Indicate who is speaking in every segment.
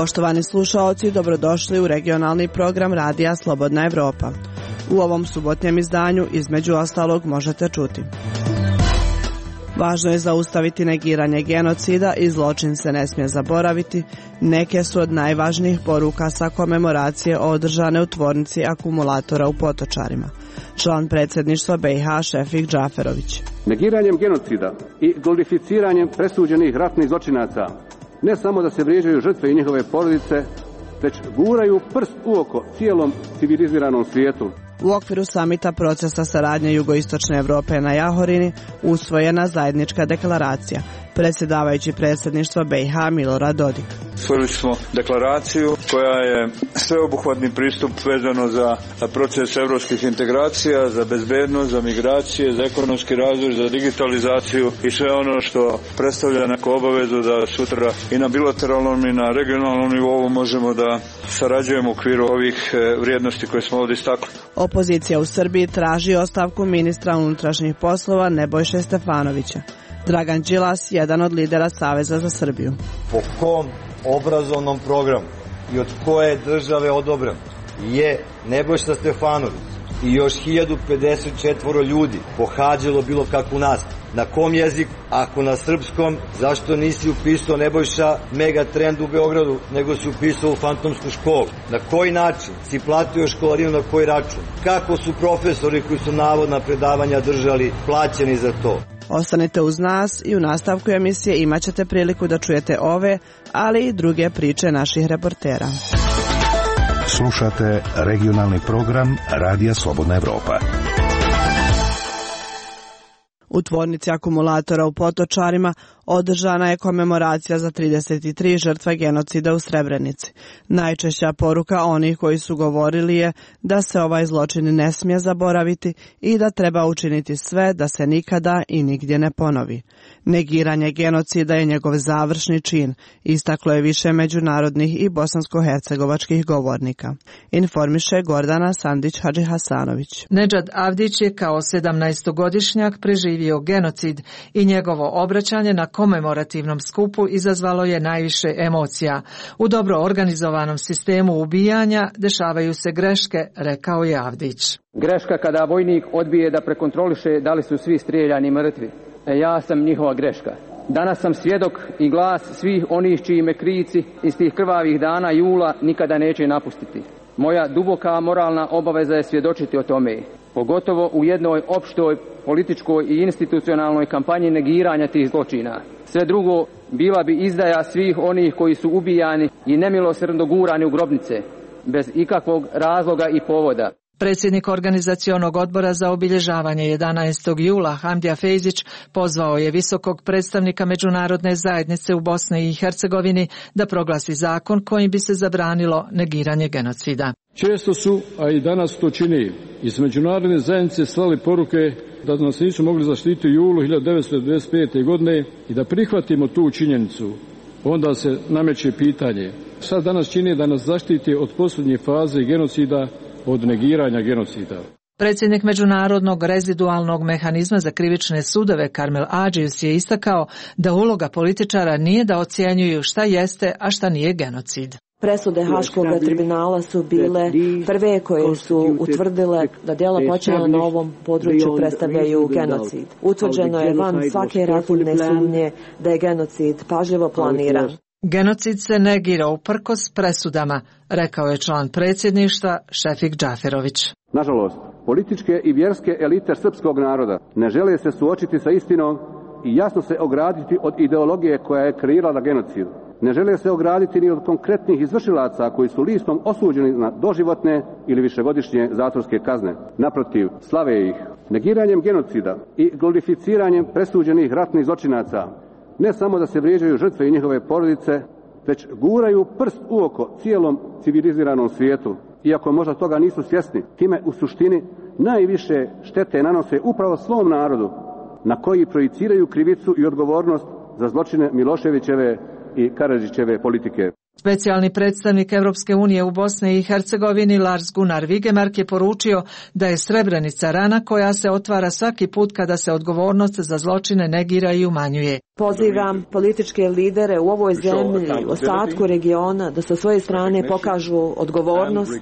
Speaker 1: Poštovani slušaoci, dobrodošli u regionalni program Radija Slobodna Evropa. U ovom subotnjem izdanju između ostalog možete čuti: važno je zaustaviti negiranje genocida i zločin se ne smije zaboraviti. Neke su od najvažnijih poruka sa komemoracije održane u tvornici akumulatora u Potočarima. Član predsjedništva BiH Šefik Džaferović.
Speaker 2: Negiranjem genocida i glorificiranjem presuđenih ratnih zločinaca ne samo da se vrijeđaju žrtve i njihove porodice, već guraju prst u oko cijelom civiliziranom svijetu.
Speaker 1: U okviru samita procesa saradnje Jugoistočne Evrope na Jahorini usvojena zajednička deklaracija. Predsjedavajući predsjedništva BiH Milorad Dodik.
Speaker 3: Usvojili smo deklaraciju koja je sveobuhvatni pristup vezano za proces europskih integracija, za bezbednost, za migracije, za ekonomski razvoj, za digitalizaciju i sve ono što predstavlja neku obavezu da sutra i na bilateralnom i na regionalnom nivou možemo da sarađujemo u okviru ovih vrijednosti koje smo ovdje istakli.
Speaker 1: Opozicija u Srbiji traži ostavku ministra unutrašnjih poslova Nebojše Stefanovića. Dragan Đilas, jedan od lidera Saveza za Srbiju.
Speaker 4: Po kom obrazovnom programu i od koje države odobren je Nebojša Stefanović i još 1054 ljudi pohađalo bilo kakvu nastavu? Na kom jeziku? Ako na srpskom, zašto nisi upisao Nebojša Megatrend u Beogradu, nego si upisao u fantomsku školu? Na koji način si platio školarinu, na koji račun? Kako su profesori koji su navodna predavanja držali plaćeni za to?
Speaker 1: Ostanite uz nas i u nastavku emisije imat ćete priliku da čujete ove, ali i druge priče naših reportera.
Speaker 5: Slušate regionalni program Radija Slobodna Evropa.
Speaker 1: U tvornici akumulatora u Potočarima održana je komemoracija za 33 žrtve genocida u Srebrenici. Najčešća poruka onih koji su govorili je da se ovaj zločin ne smije zaboraviti i da treba učiniti sve da se nikada i nigdje ne ponovi. Negiranje genocida je njegov završni čin, istaklo je više međunarodnih i bosansko-hercegovačkih govornika. Informiše Gordana Sandić-Hadžihasanović.
Speaker 6: Nedžad Avdić je kao 17-godišnjak preživio genocid i njegovo obraćanje na komemorativnom skupu izazvalo je najviše emocija. U dobro organizovanom sistemu ubijanja dešavaju se greške, rekao je Avdić.
Speaker 7: Greška kada vojnik odbije da prekontroliše da li su svi strijeljani mrtvi. Ja sam njihova greška. Danas sam svjedok i glas svih onih čiji me krici iz tih krvavih dana jula nikada neće napustiti. Moja duboka moralna obaveza je svjedočiti o tome, pogotovo u jednoj opštoj političkoj i institucionalnoj kampanji negiranja tih zločina. Sve drugo bila bi izdaja svih onih koji su ubijani i nemilosrdno gurani u grobnice, bez ikakvog razloga i povoda.
Speaker 6: Predsjednik organizacionog odbora za obilježavanje 11. jula Hamdija Fejzić pozvao je visokog predstavnika međunarodne zajednice u Bosni i Hercegovini da proglasi zakon kojim bi se zabranilo negiranje genocida.
Speaker 8: Često su, a i danas to čini, iz međunarodne zajednice slali poruke da nas nisu mogli zaštititi u julu 1995. godine i da prihvatimo tu činjenicu. Onda se nameće pitanje, šta danas čini da nas zaštiti od posljednje faze genocida, od negiranja genocida?
Speaker 6: Predsjednik Međunarodnog rezidualnog mehanizma za krivične sudove Karmel Adžius je istakao da uloga političara nije da ocjenjuju šta jeste, a šta nije genocid.
Speaker 9: Presude Haškog tribunala su bile prve koje su utvrdile da djela počinjena na ovom području predstavljaju genocid. Utvrđeno je van svake razumne sumnje da je genocid pažljivo planiran.
Speaker 6: Genocid se negira uprkos presudama, rekao je član predsjedništva Šefik Džaferović.
Speaker 2: Nažalost, političke i vjerske elite srpskog naroda ne žele se suočiti sa istinom i jasno se ograditi od ideologije koja je kreirala genocid. Ne žele se ograditi ni od konkretnih izvršilaca koji su listom osuđeni na doživotne ili višegodišnje zatvorske kazne. Naprotiv, slave ih. Negiranjem genocida i glorificiranjem presuđenih ratnih zločinaca ne samo da se vrijeđaju žrtve i njihove porodice, već guraju prst u oko cijelom civiliziranom svijetu. Iako možda toga nisu svjesni, time u suštini najviše štete nanose upravo svom narodu, na koji projiciraju krivicu i odgovornost za zločine Miloševićeve i Karadžićeve politike.
Speaker 6: Specijalni predstavnik Europske unije u Bosni i Hercegovini Lars Gunnar Vigemark je poručio da je Srebrenica rana koja se otvara svaki put kada se odgovornost za zločine negira i umanjuje.
Speaker 9: Pozivam političke lidere u ovoj zemlji, u ostatku regiona, da sa svoje strane pokažu odgovornost,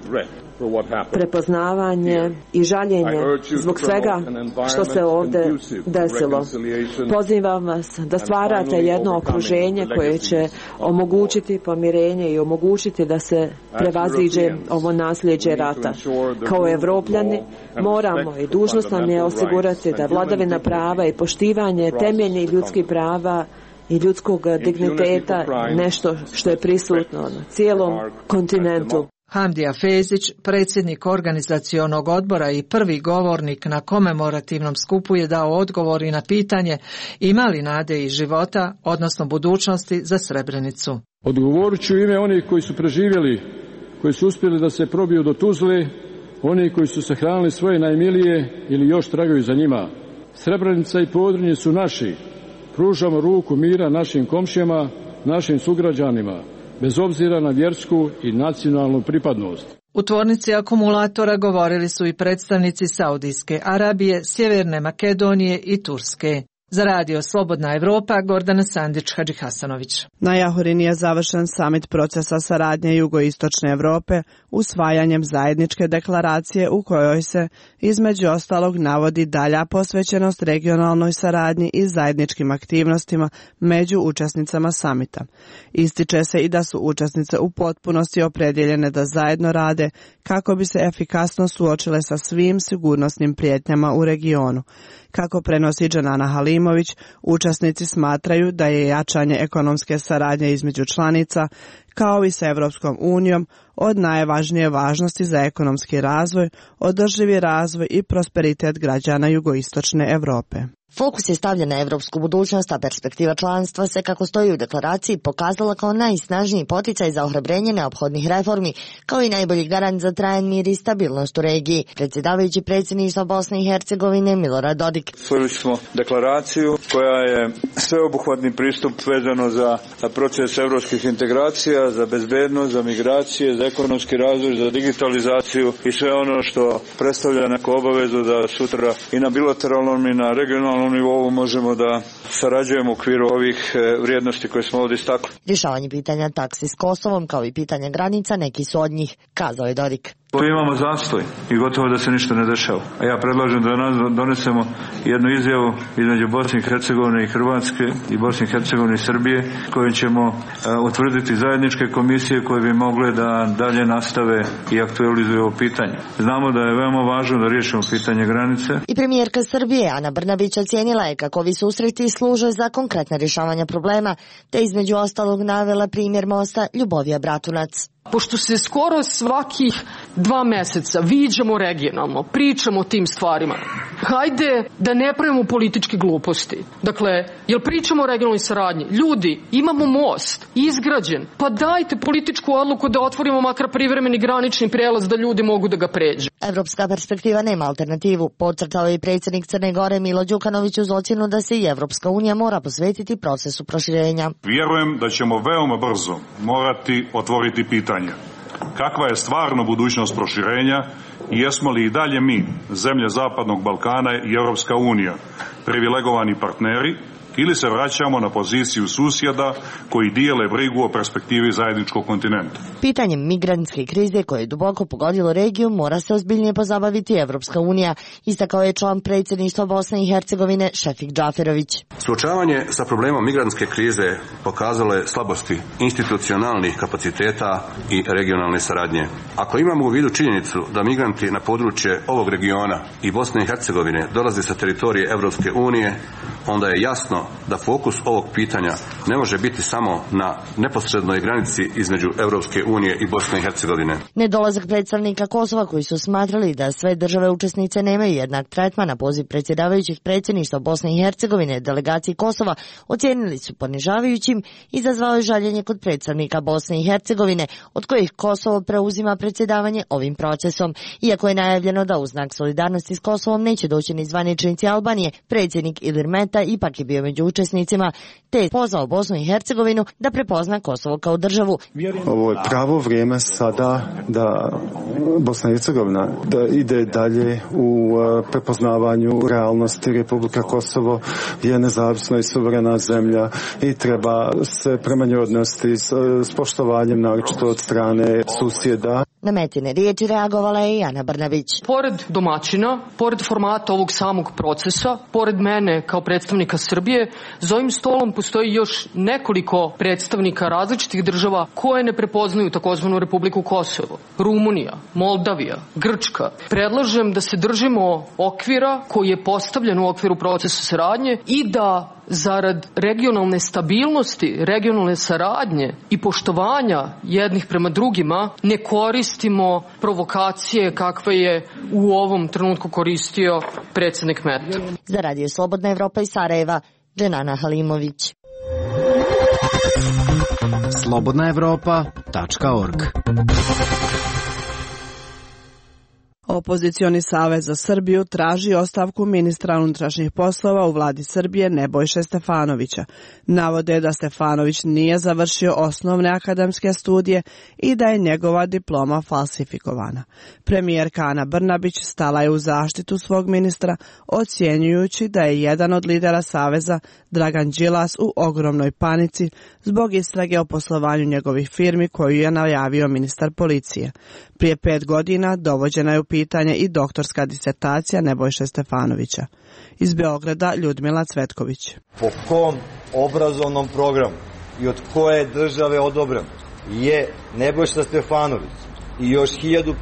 Speaker 9: prepoznavanje i žaljenje zbog svega što se ovdje desilo. Pozivam vas da stvarate jedno okruženje koje će omogućiti pomirenje i omogućiti da se prevaziđe ovo nasljeđe rata. Kao Evropljani moramo i dužnost nam je osigurati da vladavina prava i poštivanje temeljnih ljudskih prava i ljudskog digniteta nešto što je prisutno na cijelom kontinentu.
Speaker 6: Hamdija Fezić, predsjednik organizacionog odbora i prvi govornik na komemorativnom skupu, je dao odgovor i na pitanje ima li nade i života, odnosno budućnosti za Srebrenicu.
Speaker 8: Odgovorit ću ime onih koji su preživjeli, koji su uspjeli da se probiju do Tuzle, oni koji su sahranili svoje najmilije ili još tragaju za njima. Srebrenica i Podrinje su naši. Pružamo ruku mira našim komšijama, našim sugrađanima, bez obzira na vjersku i nacionalnu pripadnost.
Speaker 6: U tvornici akumulatora govorili su i predstavnici Saudijske Arabije, Sjeverne Makedonije i Turske. Za radio Slobodna Evropa, Gordana Sandić-Hadžihasanović.
Speaker 1: Na Jahorini je završen samit procesa saradnje Jugoistočne Evrope usvajanjem zajedničke deklaracije u kojoj se između ostalog navodi dalja posvećenost regionalnoj saradnji i zajedničkim aktivnostima među učesnicama samita. Ističe se i da su učesnice u potpunosti opredjeljene da zajedno rade kako bi se efikasno suočile sa svim sigurnosnim prijetnjama u regionu. Kako prenosi Džanana Halimović, učesnici smatraju da je jačanje ekonomske saradnje između članica, kao i sa Evropskom unijom, od najvažnije važnosti za ekonomski razvoj, održivi razvoj i prosperitet građana Jugoistočne Evrope.
Speaker 10: Fokus je stavljen na evropsku budućnost, a perspektiva članstva se, kako stoji u deklaraciji, pokazala kao najsnažniji poticaj za ohrabrenje neophodnih reformi, kao i najbolji garant za trajan mir i stabilnost u regiji. Predsjedavajući predsjedništva Bosne i Hercegovine Milorad Dodik.
Speaker 3: Usvojili smo deklaraciju koja je sveobuhvatni pristup vezano za proces evropskih integracija, za bezbednost, za migracije, za ekonomski razvoj, za digitalizaciju i sve ono što predstavlja neku obavezu da sutra i na bilateralnom i na regionalnom nivou možemo da sarađujemo u okviru ovih vrijednosti koje smo ovdje istakli.
Speaker 10: Rješavanje pitanja taksi s Kosovom kao i pitanja granica neki su od njih, kazao je Dodik.
Speaker 3: Tu imamo zastoj i gotovo da se ništa ne dešava. A ja predlažem da donesemo jednu izjavu između Bosne i Hercegovine i Hrvatske i Bosne i Hercegovine i Srbije, kojim ćemo utvrditi zajedničke komisije koje bi mogle da dalje nastave i aktualizuju ovo pitanje. Znamo da je veoma važno da riješimo pitanje granice.
Speaker 10: I premijerka Srbije Ana Brnabić ocijenila je kako ovi susreti služe za konkretna rješavanja problema, te između ostalog navela primjer mosta Ljubovija Bratunac.
Speaker 11: Pošto se skoro svakih 2 mjeseca viđamo regionalno, pričamo o tim stvarima, hajde da ne pravimo političke gluposti. Dakle, jel pričamo o regionalnoj saradnji? Ljudi, imamo most, izgrađen, pa dajte političku odluku da otvorimo makar privremeni granični prijelaz da ljudi mogu da ga pređu.
Speaker 10: Evropska perspektiva nema alternativu, podcrtao je i predsjednik Crne Gore Milo Đukanović uz ocjenu da se i Evropska unija mora posvetiti procesu proširenja.
Speaker 12: Vjerujem da ćemo veoma brzo morati otvoriti pitanje kakva je stvarno budućnost proširenja i jesmo li i dalje mi, zemlje Zapadnog Balkana i Europska unija, privilegovani partneri ili se vraćamo na poziciju susjeda koji dijele brigu o perspektivi zajedničkog kontinenta.
Speaker 10: Pitanjem migrantske krize koje je duboko pogodilo regiju mora se ozbiljnije pozabaviti Evropska unija, istakao je član predsjedništva Bosne i Hercegovine Šefik Džaferović.
Speaker 2: Suočavanje sa problemom migrantske krize pokazalo je slabosti institucionalnih kapaciteta i regionalne saradnje. Ako imamo u vidu činjenicu da migranti na područje ovog regiona i Bosne i Hercegovine dolaze sa teritorije Evropske unije, onda je jasno da fokus ovog pitanja ne može biti samo na neposrednoj granici između Europske unije i Bosne i Hercegovine.
Speaker 10: Nedolazak predstavnika Kosova koji su smatrali da sve države učesnice nemaju jednak tretman na poziv predsjedavajućih predsjedništva Bosne i Hercegovine delegaciji Kosova ocijenili su ponižavajućim, izazvao je žaljenje kod predstavnika Bosne i Hercegovine, od kojih Kosovo preuzima predsjedavanje ovim procesom. Iako je najavljeno da u znak solidarnosti s Kosovom neće doći ni zvaničnici Albanije, predsjednik Ilir Meta sameta ipak je bio među učesnicima, te je pozvao Bosnu i Hercegovinu da prepozna Kosovo kao državu.
Speaker 13: Ovo je pravo vrijeme sada da Bosna i Hercegovina da ide dalje u prepoznavanju realnosti. Republika Kosovo je nezavisna i suverena zemlja i treba se prema njoj odnositi s poštovanjem, naročito od strane susjeda.
Speaker 10: Na Metine riječi reagovala je i Ana Brnabić.
Speaker 11: Pored domaćina, pored formata ovog samog procesa, pored mene kao predstavnika Srbije, za ovim stolom postoji još nekoliko predstavnika različitih država koje ne prepoznaju takozvanu Republiku Kosovo. Rumunija, Moldavija, Grčka. Predlažem da se držimo okvira koji je postavljen u okviru procesa saradnje i da zarad regionalne stabilnosti, regionalne saradnje i poštovanja jednih prema drugima ne koristimo provokacije kakve je u ovom trenutku koristio predsjednik Meta.
Speaker 10: Za Radio Slobodna Evropa iz Sarajeva, Dženana Halimović.
Speaker 14: slobodnaevropa.org.
Speaker 1: Opozicioni savez za Srbiju traži ostavku ministra unutrašnjih poslova u vladi Srbije Nebojše Stefanovića. Navode da Stefanović nije završio osnovne akademske studije i da je njegova diploma falsifikovana. Premijerka Ana Brnabić stala je u zaštitu svog ministra, ocjenjujući da je jedan od lidera saveza, Dragan Đilas, u ogromnoj panici zbog istrage o poslovanju njegovih firmi koju je najavio ministar policije. Prije 5 godina dovođena je u pitanje i doktorska disertacija Nebojše Stefanovića. Iz Beograda Ljudmila Cvetković.
Speaker 4: Po kom obrazovnom programu i od koje države odobren je Nebojša Stefanović i još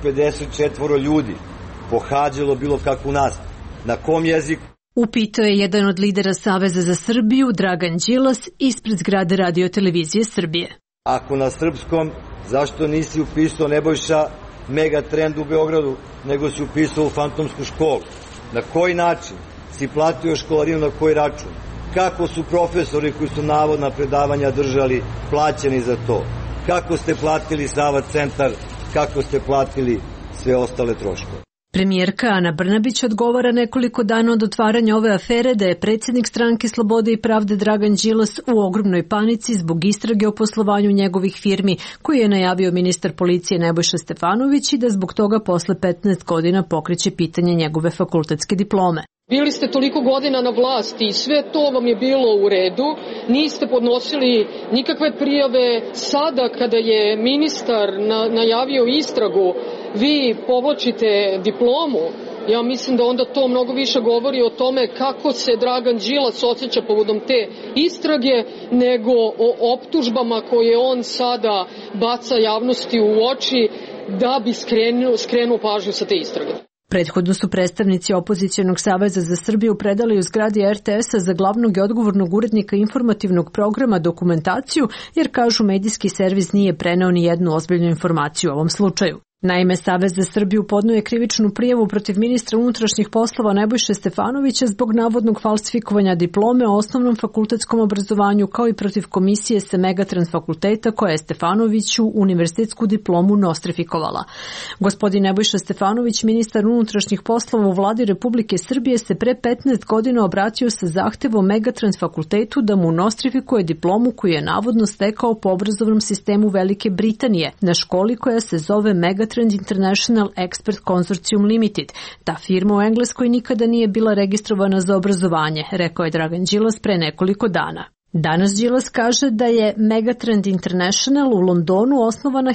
Speaker 4: 1054 ljudi pohađalo bilo kakvu nastavu? Na kom jeziku?
Speaker 15: Upitao je jedan od lidera Saveza za Srbiju, Dragan Đilas, ispred zgrade Radio-televizije Srbije.
Speaker 4: Ako na srpskom, zašto nisi upisao Nebojša Megatrend u Beogradu, nego si upisao u fantomsku školu? Na koji način si platio školarinu, na koji račun? Kako su profesori koji su navodna predavanja držali plaćeni za to? Kako ste platili Sava centar? Kako ste platili sve ostale troškove?
Speaker 15: Premijerka Ana Brnabić odgovara nekoliko dana od otvaranja ove afere da je predsjednik Stranke Slobode i pravde Dragan Đilas u ogromnoj panici zbog istrage o poslovanju njegovih firmi koju je najavio ministar policije Nebojša Stefanović i da zbog toga posle 15 godina pokreće pitanje njegove fakultetske diplome.
Speaker 11: Bili ste toliko godina na vlasti i sve to vam je bilo u redu, niste podnosili nikakve prijave. Sada kada je ministar najavio istragu, vi povlačite diplomu. Ja mislim da onda to mnogo više govori o tome kako se Dragan Đilas osjeća povodom te istrage, nego o optužbama koje on sada baca javnosti u oči da bi skrenuo pažnju sa te istrage.
Speaker 15: Prethodno su predstavnici Opozicijonog saveza za Srbiju predali u zgradi RTS-a za glavnog i odgovornog urednika informativnog programa dokumentaciju, jer kažu medijski servis nije preneo ni jednu ozbiljnu informaciju u ovom slučaju. Naime, Savez za Srbiju podnio je krivičnu prijavu protiv ministra unutrašnjih poslova Nebojše Stefanovića zbog navodnog falsifikovanja diplome o osnovnom fakultetskom obrazovanju, kao i protiv komisije sa Megatrend fakulteta koja je Stefanoviću univerzitetsku diplomu nostrifikovala. Gospodin Nebojša Stefanović, ministar unutrašnjih poslova u vladi Republike Srbije, se pre 15 godina obratio sa zahtevom Megatrend fakultetu da mu nostrifikuje diplomu koju je navodno stekao po obrazovnom sistemu Velike Britanije na školi koja se zove Megatrend International Expert Consortium Limited. Ta firma u Engleskoj nikada nije bila registrovana za obrazovanje, rekao je Dragan Đilas pre nekoliko dana. Danas Đilas kaže da je Megatrend International u Londonu osnovana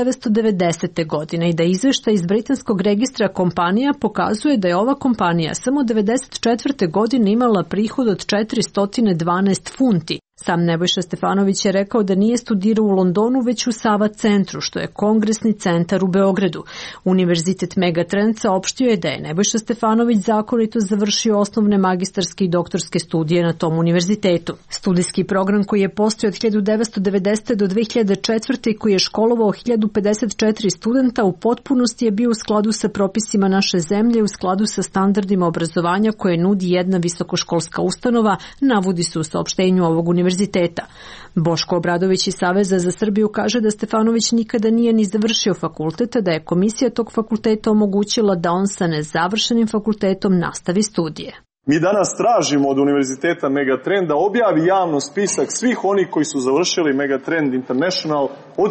Speaker 15: 1990. godine i da izveštaj iz britanskog registra kompanija pokazuje da je ova kompanija samo 1994. godine imala prihod od 412 funti. Sam Nebojša Stefanović je rekao da nije studirao u Londonu, već u Sava centru, što je kongresni centar u Beogradu. Univerzitet Megatrend saopštio je da je Nebojša Stefanović zakonito završio osnovne magistarske i doktorske studije na tom univerzitetu. Studijski program koji je postojao od 1990. do 2004. i koji je školovao 1054 studenta u potpunosti je bio u skladu sa propisima naše zemlje, u skladu sa standardima obrazovanja koje nudi jedna visokoškolska ustanova, navodi se u saopštenju ovog univerziteta. Boško Obradović iz Saveza za Srbiju kaže da Stefanović nikada nije ni završio fakultet, da je komisija tog fakulteta omogućila da on sa nezavršenim fakultetom nastavi studije.
Speaker 14: Mi danas tražimo od Univerziteta Megatrend da objavi javno spisak svih onih koji su završili Megatrend International od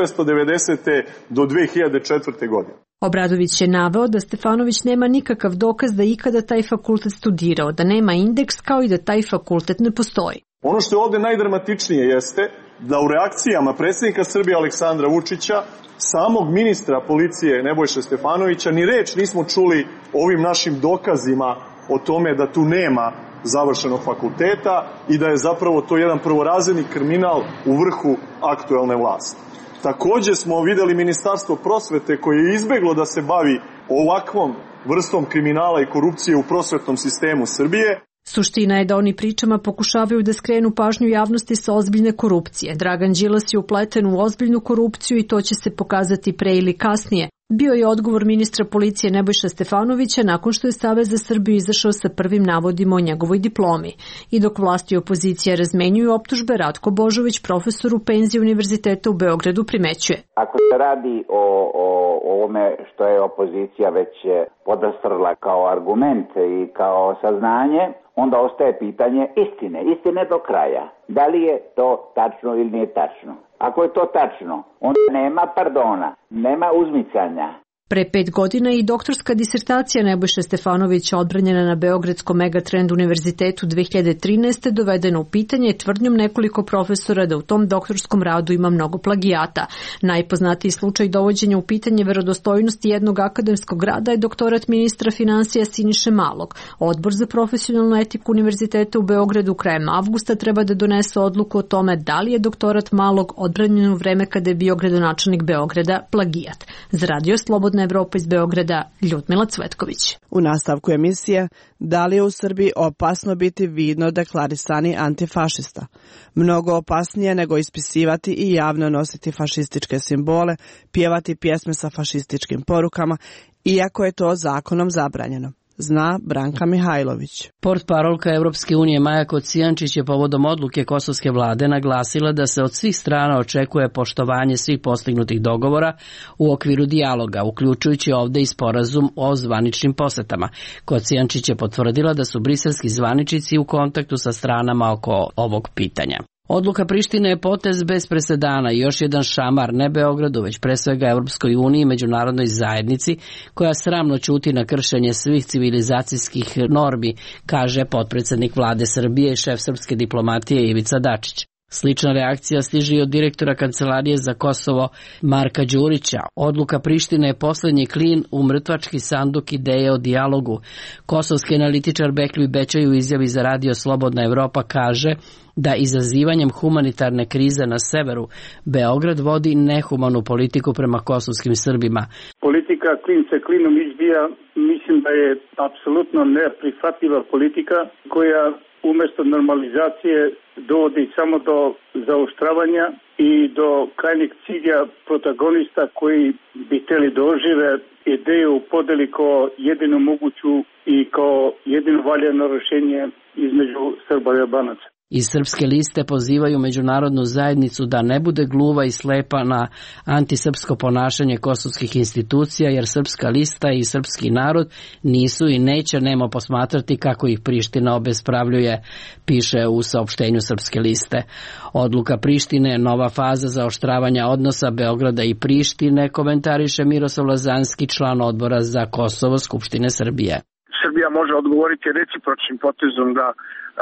Speaker 14: 1990. do 2004. godine.
Speaker 15: Obradović je naveo da Stefanović nema nikakav dokaz da ikada taj fakultet studirao, da nema indeks kao i da taj fakultet ne postoji.
Speaker 14: Ono što je ovde najdramatičnije jeste da u reakcijama predsjednika Srbije Aleksandra Vučića, samog ministra policije Nebojše Stefanovića, ni reč nismo čuli o ovim našim dokazima o tome da tu nema završenog fakulteta i da je zapravo to jedan prvorazredni kriminal u vrhu aktuelne vlasti. Takođe smo videli Ministarstvo prosvete koje je izbeglo da se bavi ovakvom vrstom kriminala i korupcije u prosvetnom sistemu Srbije.
Speaker 15: Suština je da oni pričama pokušavaju da skrenu pažnju javnosti sa ozbiljne korupcije. Dragan Đilas je upleten u ozbiljnu korupciju i to će se pokazati pre ili kasnije. Bio je odgovor ministra policije Nebojša Stefanovića nakon što je Savez za Srbiju izašao sa prvim navodima o njegovoj diplomi. I dok vlast i opozicija razmenjuju optužbe, Ratko Božović, profesor u penziji Univerziteta u Beogradu, primećuje.
Speaker 16: Ako se radi o ovome što je opozicija već podastrla kao argument i kao saznanje, onda ostaje pitanje istine do kraja. Da li je to tačno ili nije tačno? Ako je to tačno, onda nema pardona, nema uzmicanja.
Speaker 15: Pre 5 godina i doktorska disertacija Nebojše Stefanovića odbranjena na Beogradskom Megatrend univerzitetu 2013. dovedena u pitanje tvrdnjom nekoliko profesora da u tom doktorskom radu ima mnogo plagijata. Najpoznatiji slučaj dovođenja u pitanje verodostojnosti jednog akademskog rada je doktorat ministra finansija Siniše Malog. Odbor za profesionalnu etiku univerziteta u Beogradu krajem avgusta treba da donese odluku o tome da li je doktorat Malog odbranjen u vreme kada je bio gradonačelnik Beograda plagijat. Za Radio Slobodna Evropa iz Beograda, Ljudmila Cvetković.
Speaker 1: U nastavku emisije, da li je u Srbiji opasno biti vidno deklarisani antifašista? Mnogo opasnije nego ispisivati i javno nositi fašističke simbole, pjevati pjesme sa fašističkim porukama, iako je to zakonom zabranjeno. Zna Branka Mihajlović.
Speaker 17: Portparolka Evropske unije Maja Kocijančić je povodom odluke kosovske vlade naglasila da se od svih strana očekuje poštovanje svih postignutih dogovora u okviru dijaloga, uključujući ovde i sporazum o zvaničnim posetama. Kocijančić je potvrdila da su briselski zvaničnici u kontaktu sa stranama oko ovog pitanja. Odluka Prištine je potez bez presedana i još jedan šamar ne Beogradu, već pre svega Evropskoj uniji i međunarodnoj zajednici, koja sramno ćuti na kršenje svih civilizacijskih normi, kaže potpredsednik vlade Srbije i šef srpske diplomatije Ivica Dačić. Slična reakcija stiže i od direktora Kancelarije za Kosovo Marka Đurića. Odluka Prištine je poslednji klin u mrtvački sanduk ideje o dijalogu. Kosovski analitičar Bekli Bečaj u izjavi za Radio Slobodna Evropa kaže da izazivanjem humanitarne krize na severu Beograd vodi nehumanu politiku prema kosovskim Srbima.
Speaker 18: Politika klin se klinom izbija, mislim da je apsolutno neprihvatljiva politika koja umjesto normalizacije dovodi samo do zaoštravanja i do krajnjeg cilja protagonista koji bi htjeli da ožive ideju podeli kao jedinu moguću i kao jedino valjano rješenje između Srba i Albanaca.
Speaker 17: Iz Srpske liste pozivaju međunarodnu zajednicu da ne bude gluva i slepa na antisrpsko ponašanje kosovskih institucija, jer Srpska lista i srpski narod nisu i neće nemo posmatrati kako ih Priština obespravljuje, piše u saopštenju Srpske liste. Odluka Prištine je nova faza zaoštravanja odnosa Beograda i Prištine, komentariše Miroslav Lazanski, član odbora za Kosovo Skupštine Srbije.
Speaker 19: Srbija može odgovoriti recipročnim potezom da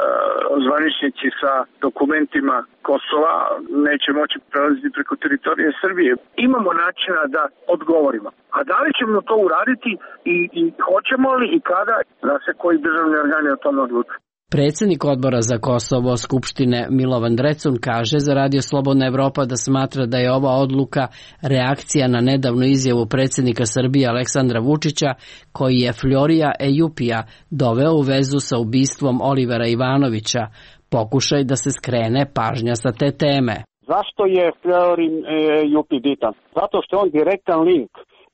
Speaker 19: zvaničnici sa dokumentima Kosova neće moći prelaziti preko teritorije Srbije. Imamo načina da odgovorimo. A da li ćemo to uraditi i hoćemo li i kada, da se koji državni organi o tome odlučuju.
Speaker 17: Predsjednik odbora za Kosovo Skupštine Milovan Drecun kaže za Radio Slobodna Evropa da smatra da je ova odluka reakcija na nedavnu izjavu predsjednika Srbije Aleksandra Vučića, koji je Florija Ejupija doveo u vezu sa ubistvom Olivera Ivanovića, pokušaj da se skrene pažnja sa te teme.
Speaker 20: Zašto je Florin Ejupi bitan? Zato što je on direktan link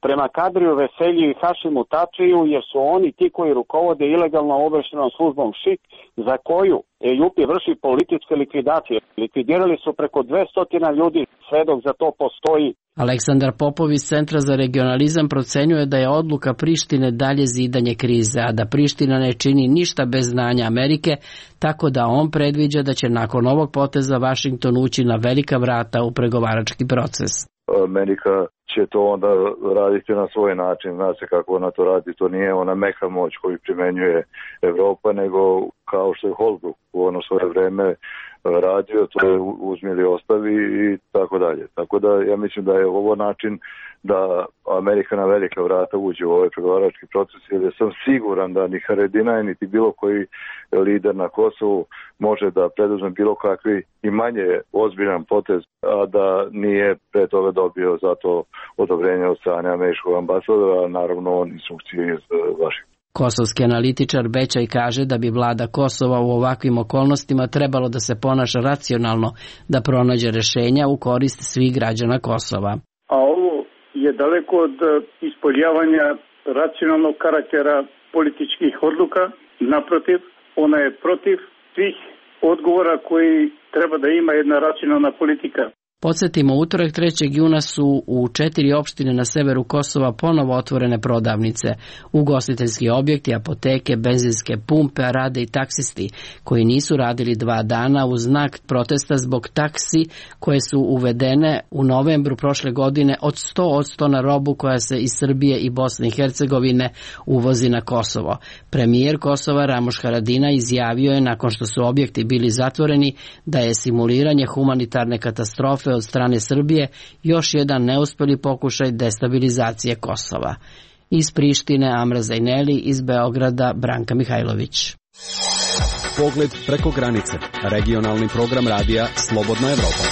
Speaker 20: prema Kadriju Veselji i Hašimu Tačiju, jer su oni ti koji rukovode ilegalno obavještajnom službom ŠIK, za koju EJUP vrši političke likvidacije. Likvidirali su preko 200 ljudi, sve dok za to postoji.
Speaker 17: Aleksandar Popov iz Centra za regionalizam procenjuje da je odluka Prištine dalje zidanje krize, a da Priština ne čini ništa bez znanja Amerike, tako da on predviđa da će nakon ovog poteza Vašington ući na velika vrata u pregovarački proces.
Speaker 21: Amerika će to onda raditi na svoj način, zna se kako ona to radi, to nije ona meka moć koju primenjuje Evropa, nego kao što je Holbrooke u ono svoje vreme radio, to je uzmi ili ostavi i tako dalje. Tako da ja mislim da je ovo način da Amerika na velika vrata uđe u ovaj pregovarački proces, jer sam siguran da ni Haradinaj niti bilo koji lider na Kosovu može da preduzme bilo kakvi i manje ozbiljan potez, a da nije pre toga dobio za to odobrenje od strane američkog ambasadora, a naravno instrukcije iz Vašingtona.
Speaker 17: Kosovski analitičar Bećaj kaže da bi vlada Kosova u ovakvim okolnostima trebalo da se ponaša racionalno, da pronađe rešenja u korist svih građana Kosova.
Speaker 18: A ovo je daleko od ispoljavanja racionalnog karaktera političkih odluka. Naprotiv, ona je protiv svih odgovora koji treba da ima jedna racionalna politika.
Speaker 17: Podsjetimo, utorak 3. juna su u 4 opštine na severu Kosova ponovo otvorene prodavnice, ugostiteljski objekti, apoteke, benzinske pumpe, a rade i taksisti, koji nisu radili 2 dana u znak protesta zbog taksi koje su uvedene u novembru prošle godine od 100% na robu koja se iz Srbije i Bosne i Hercegovine uvozi na Kosovo. Premijer Kosova Ramoš Haradinaj izjavio je nakon što su objekti bili zatvoreni da je simuliranje humanitarne katastrofe od strane Srbije još jedan neuspeli pokušaj destabilizacije Kosova. Iz Prištine Amra Zajneli, iz Beograda Branka Mihajlović.
Speaker 22: Pogled preko granice. Regionalni program radija Slobodna Evropa.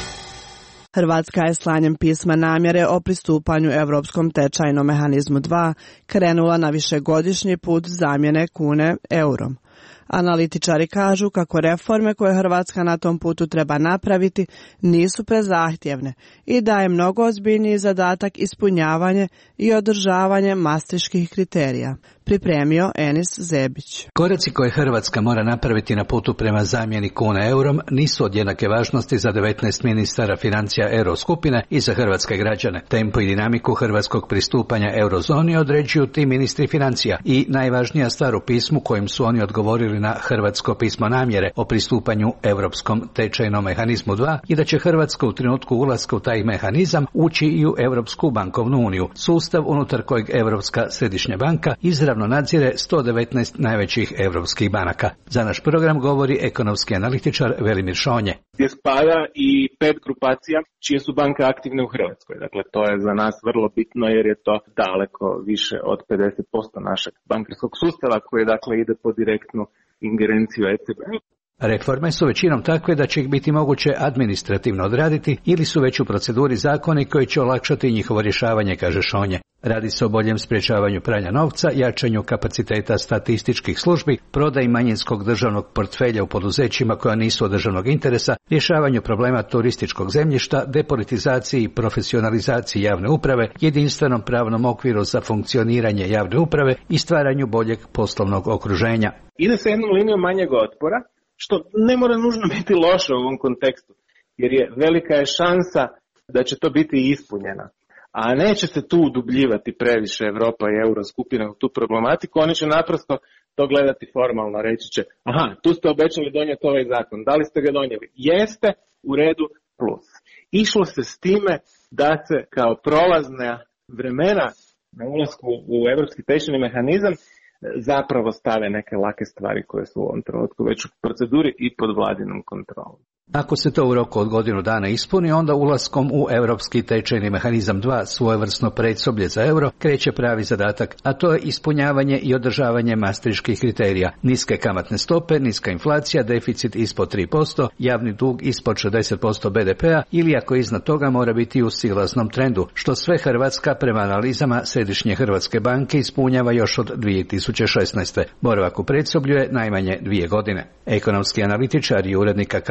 Speaker 1: Hrvatska je slanjem pisma namjere o pristupanju Europskom tečajnom mehanizmu 2 krenula na višegodišnji put zamjene kune eurom. Analitičari kažu kako reforme koje Hrvatska na tom putu treba napraviti nisu prezahtjevne i da je mnogo ozbiljniji zadatak ispunjavanje i održavanje mastriških kriterija. Pripremio Enis Zebić.
Speaker 23: Koraci koje Hrvatska mora napraviti na putu prema zamjeni kune eurom nisu od jednake važnosti za 19 ministara financija Euroskupine i za hrvatske građane. Tempo i dinamiku hrvatskog pristupanja eurozoni određuju ti ministri financija i najvažnija stvar u pismu kojim su oni odgovorili na hrvatsko pismo namjere o pristupanju Europskom tečajnom mehanizmu 2 i da će Hrvatska u trenutku ulaska u taj mehanizam ući i u Europsku bankovnu uniju, sustav unutar kojeg Europska središnja banka izravno nadzire 119 najvećih europskih banaka. Za naš program govori ekonomski analitičar Velimir Šonje.
Speaker 24: Gdje spada i 5 grupacija čije su banke aktivne u Hrvatskoj. Dakle, to je za nas vrlo bitno jer je to daleko više od 50% našeg bankarskog sustava koji dakle ide pod direktnu ingerenciju ECB.
Speaker 23: Reforme su većinom takve da će ih biti moguće administrativno odraditi ili su već u proceduri zakoni koji će olakšati njihovo rješavanje, kaže Šonje. Radi se o boljem sprječavanju pranja novca, jačanju kapaciteta statističkih službi, prodaji manjinskog državnog portfelja u poduzećima koja nisu od državnog interesa, rješavanju problema turističkog zemljišta, depolitizaciji i profesionalizaciji javne uprave, jedinstvenom pravnom okviru za funkcioniranje javne uprave i stvaranju boljeg poslovnog okruženja.
Speaker 24: Ide se jednom linijom manjeg otpora, što ne mora nužno biti loše u ovom kontekstu, jer je velika je šansa da će to biti ispunjena. A neće se tu udubljivati previše Evropa i Euroskupina u tu problematiku, oni će naprosto to gledati formalno, reći će, aha, tu ste obećali donijeti ovaj zakon, da li ste ga donijeli? Jeste, u redu, plus. Išlo se s time da se kao prolazna vremena na ulasku u Europski tečajni mehanizam zapravo stave neke lake stvari koje su u ovom trenutku već u proceduri i pod vladinom kontrolom.
Speaker 23: Ako se to u roku od godinu dana ispuni, onda ulaskom u Europski tečajni mehanizam 2, svojevrsno predsoblje za euro, kreće pravi zadatak, a to je ispunjavanje i održavanje mastriških kriterija. Niske kamatne stope, niska inflacija, deficit ispod 3%, javni dug ispod 60% BDP-a ili ako iznad toga mora biti u silaznom trendu, što sve Hrvatska prema analizama Središnje Hrvatske banke ispunjava još od 2016. Boravak u predsoblju je najmanje 2 godine. Ekonomski analitičar i urednik akademskog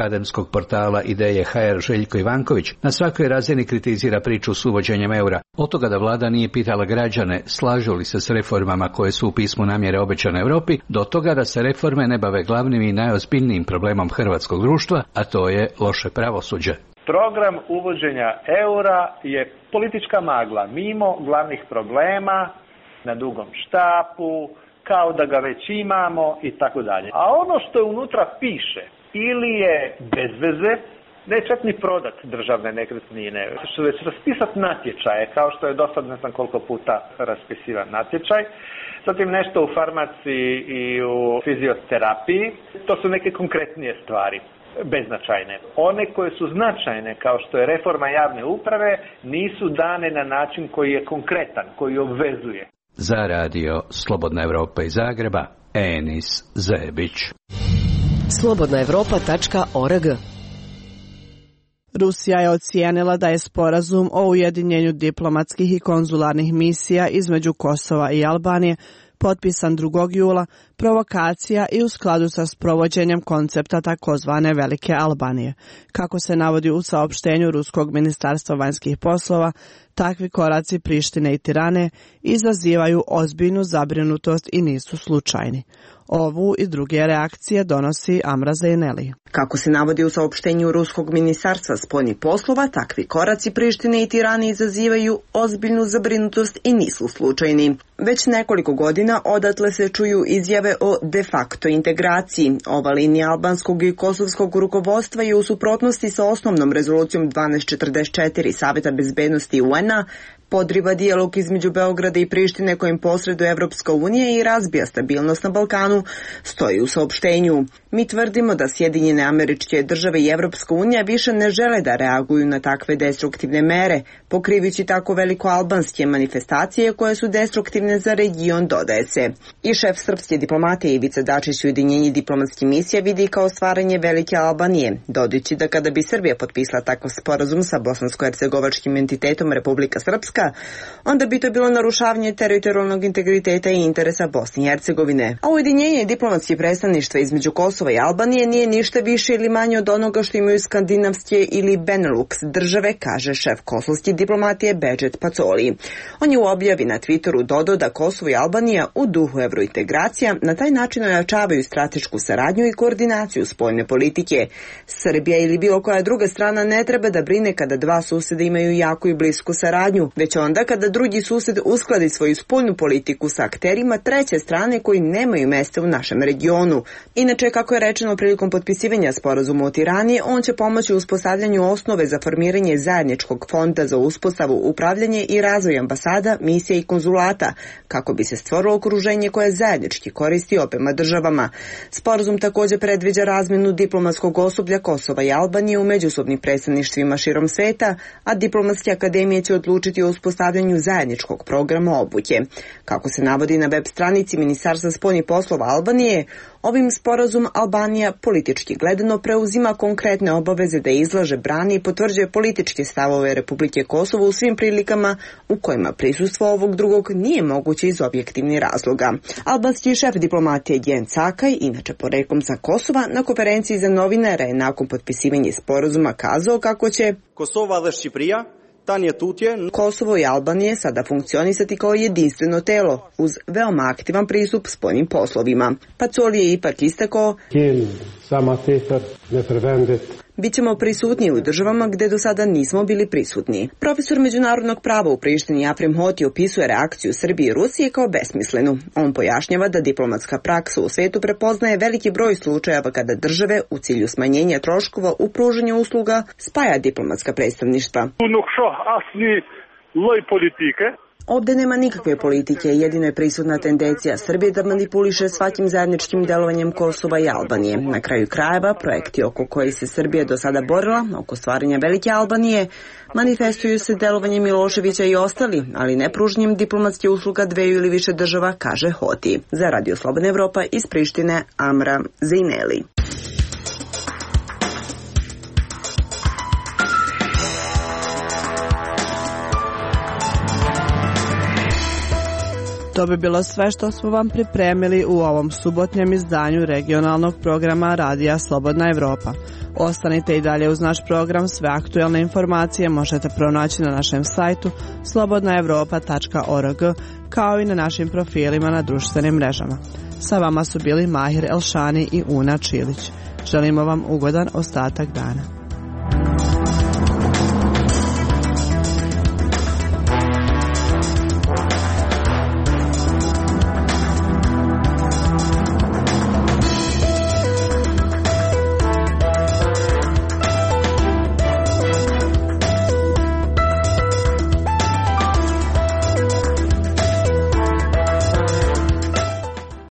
Speaker 23: nezavisnog portala Ideje HR Željko Ivanković na svakoj razini kritizira priču s uvođenjem eura. Od toga da vlada nije pitala građane slažu li se s reformama koje su u pismu namjere obećane Europi, do toga da se reforme ne bave glavnim i najozbiljnijim problemom hrvatskog društva, a to je loše pravosuđe.
Speaker 5: Program uvođenja eura je politička magla, mimo glavnih problema, na dugom štapu, kao da ga već imamo i tako dalje. A ono što je unutra piše ili je bez veze, ne čak ni prodat državne nekretnine, što već raspisat natječaje, kao što je do sad ne znam koliko puta raspisivan natječaj, zatim nešto u farmaciji i u fizioterapiji, to su neke konkretnije stvari. Beznačajne. One koje su značajne, kao što je reforma javne uprave, nisu dane na način koji je konkretan, koji obvezuje.
Speaker 23: Za radio Slobodna Evropa iz Zagreba, Enis Zebić.
Speaker 7: slobodnaevropa.org.
Speaker 1: Rusija je ocijenila da je sporazum o ujedinjenju diplomatskih i konzularnih misija između Kosova i Albanije potpisan 2. jula, provokacija i u skladu sa sprovođenjem koncepta takozvane Velike Albanije. Kako se navodi u saopštenju Ruskog ministarstva vanjskih poslova, takvi koraci Prištine i Tirane izazivaju ozbiljnu zabrinutost i nisu slučajni. Ovu i druge reakcije donosi Amra Zejneli.
Speaker 8: Kako se navodi u saopštenju Ruskog ministarstva spoljnih poslova, takvi koraci Prištine i Tirane izazivaju ozbiljnu zabrinutost i nisu slučajni. Već nekoliko godina odatle se čuju izjave o de facto integraciji. Ova linija albanskog i kosovskog rukovodstva je u suprotnosti sa osnovnom rezolucijom 1244 Saveta bezbednosti UN-a, podriva dijalog između Beograda i Prištine kojim posreduje Evropska unija i razbija stabilnost na Balkanu, stoji u saopštenju. Mi tvrdimo da Sjedinjene Američke Države i Evropska unija više ne žele da reaguju na takve destruktivne mere, pokrivajući tako velikoalbanske manifestacije koje su destruktivne za region, dodaje se. I šef srpske diplomatije Ivica Dačić ujedinjenje diplomatskih misija vidi kao stvaranje Velike Albanije, dodajući da kada bi Srbija potpisala takav sporazum sa bosansko-hercegovačkim entitetom Republika Srpska, onda bi to bilo narušavanje teritorijalnog integriteta i interesa Bosne i Hercegovine. A ujedinjenje diplomatskih predstavništva između Kosova i Albanije nije ništa više ili manje od onoga što imaju skandinavske ili Benelux države, kaže šef kosovske diplomatije Bedžet Pacoli. On je u objavi na Twitteru dodao da Kosovo i Albanija u duhu evrointegracija na taj način ojačavaju stratešku saradnju i koordinaciju spoljne politike. Srbija ili bilo koja druga strana ne treba da brine kada dva suseda imaju jako i blisku saradnju, već onda kada drugi sused uskladi svoju spoljnu politiku sa akterima treće strane koji nemaju mesta u našem regionu. Inače, kako je rečeno prilikom potpisivanja sporazuma u Tirani, on će pomoći u uspostavljanju osnove za formiranje zajedničkog fonda za uspostavu, upravljanje i razvoj ambasada, misija i konzulata, kako bi se stvorilo okruženje koje zajednički koristi obema državama. Sporazum također predviđa razmjenu diplomatskog osoblja Kosova i Albanije u međusobnim predstavništvima širom sveta, a diplomatske akademije će odlučiti o uspostavljanju zajedničkog programa obuke. Kako se navodi na web stranici Ministarstva spoljnih poslova Albanije, ovim sporazum Albanija politički gledano preuzima konkretne obaveze da izlaže, brani i potvrđuje političke stavove Republike Kosovo u svim prilikama u kojima prisustvo ovog drugog nije moguće iz objektivnih razloga. Albanski šef diplomatije Djen Cakaj, inače poreklom sa Kosova, na konferenciji za novinare je nakon potpisivanja sporazuma kazao kako će
Speaker 9: Kosova dhe Shqipëria
Speaker 8: Kosovo i Albanije sada funkcionisati kao jedinstveno telo, uz veoma aktivan pristup spoljnim poslovima. Pacoli je ipak istakao: Bićemo prisutni u državama gde do sada nismo bili prisutni. Profesor međunarodnog prava u Prištini Afrim Hoti opisuje reakciju Srbije i Rusije kao besmislenu. On pojašnjava da diplomatska praksa u svetu prepoznaje veliki broj slučajeva kada države u cilju smanjenja troškova u pružanju usluga spaja diplomatska predstavništva. Ovde nema nikakve politike, jedino je prisutna tendencija Srbije da manipuliše svakim zajedničkim delovanjem Kosova i Albanije. Na kraju krajeva, projekti oko kojih se Srbija do sada borila, oko stvaranja Velike Albanije, manifestuju se delovanjem Miloševića i ostali, ali ne pružanjem diplomatske usluga dveju ili više država, kaže Hoti. Za Radio Slobodna Evropa iz Prištine, Amra Zejneli.
Speaker 1: To bi bilo sve što smo vam pripremili u ovom subotnjem izdanju regionalnog programa Radija Slobodna Evropa. Ostanite i dalje uz naš program, sve aktuelne informacije možete pronaći na našem sajtu slobodnaevropa.org kao i na našim profilima na društvenim mrežama. Sa vama su bili Mahir Elšani i Una Čilić. Želimo vam ugodan ostatak dana.